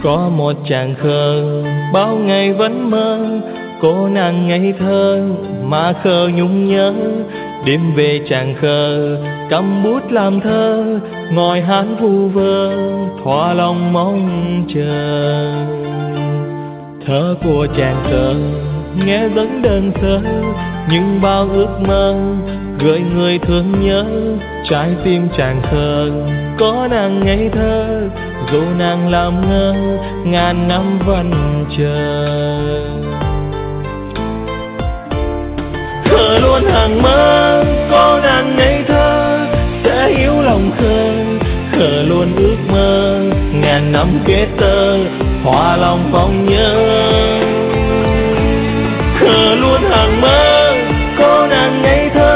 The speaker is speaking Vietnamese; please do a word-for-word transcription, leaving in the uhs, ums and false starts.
Có một chàng khờ bao ngày vẫn mơ, cô nàng ngây thơ mà khờ nhung nhớ. Đêm về chàng khờ cầm bút làm thơ, ngồi hát vu vơ thỏa lòng mong chờ. Thơ của chàng khờ nghe giống đơn sơ, nhưng bao ước mơ gợi người thương nhớ. Trái tim chàng khờ có nàng ngây thơ, dù nàng làm ngơ ngàn năm vẫn chờ. Khờ luôn hàng mơ có nàng ngây thơ sẽ hiểu lòng khờ. Khờ luôn ước mơ ngàn năm kết tơ hòa lòng phong nhớ. Khờ luôn hàng mơ có nàng ngây thơ